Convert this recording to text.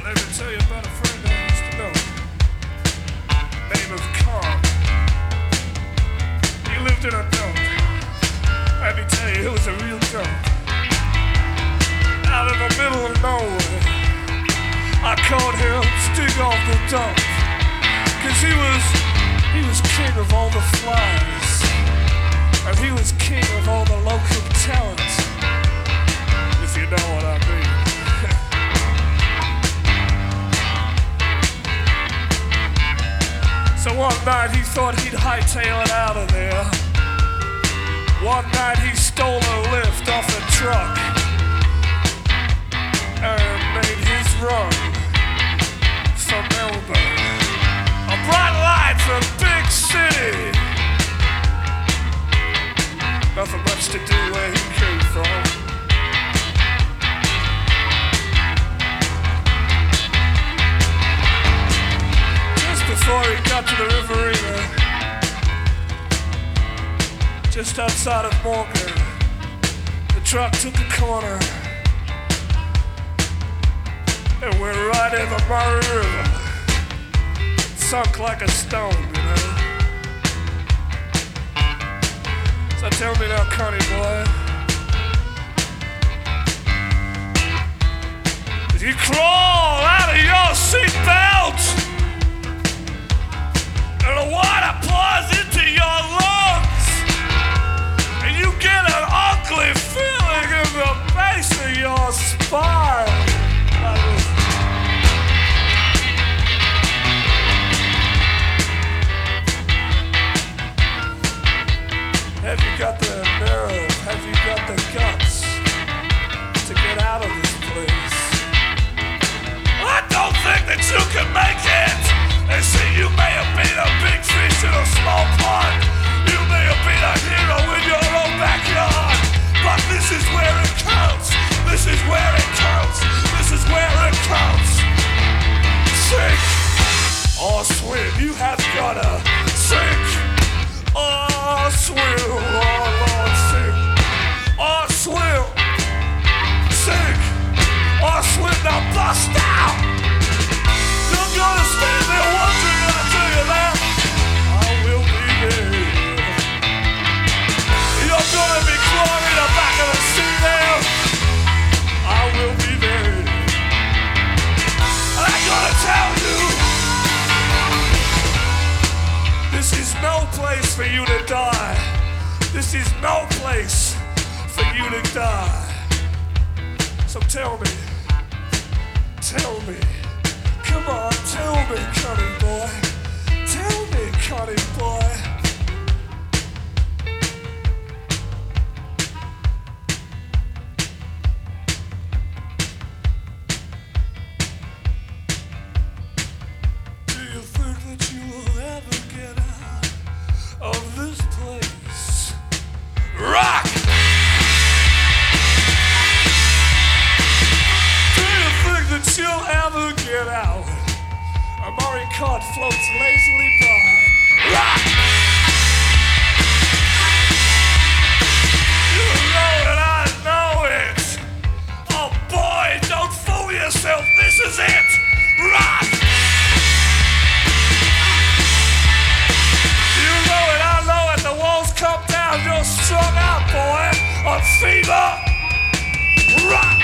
Let me tell you about a friend I used to know, name of Carl. He lived in a dump. Let me tell you, it was a real dump. Out in the middle of nowhere, I caught him stick off the dump. Cause he was king of all the flies. And he was king of all the local talent. If you know what I mean. So one night he thought he'd hightail it out of there. One night he stole a lift off a truck and made his run for Melbourne. A bright light from big city. Nothing much to do where he came from. Before he got to the Riverina, just outside of Morgan, the truck took a corner and went right in the Murray River. Sunk like a stone, you know. So tell me now, Connie boy, did you crawl out of your seatbelt? And the water pours into your lungs, and you get an ugly feeling in the base of your spine. Have you got the nerve? Have you got the guts to get out of this place? I don't think that you can make it. They say you may have been a big fish in a small pond. You may have been a hero in your own backyard. But this is where it counts. This is where it counts. This is where it counts. Sink or swim. You have gotta sink or swim. Oh Lord, sink or swim. Sink or swim. Now bust out. You're gonna stand there wondering, I tell you that I will be there. You're gonna be clawing in the back of the seat there. I will be there. And I gotta tell you, this is no place for you to die. This is no place for you to die. So tell me. Come on, tell me, Connie boy. Tell me, Connie boy. Do you think that you will ever get out of this place? Rock! Do you think that you'll ever get out? A Murray cod floats lazily by. Rock! You know it, I know it. Oh boy, don't fool yourself, this is it. Rock! You know it, I know it, the walls come down, you're strung out, boy, on fever. Rock!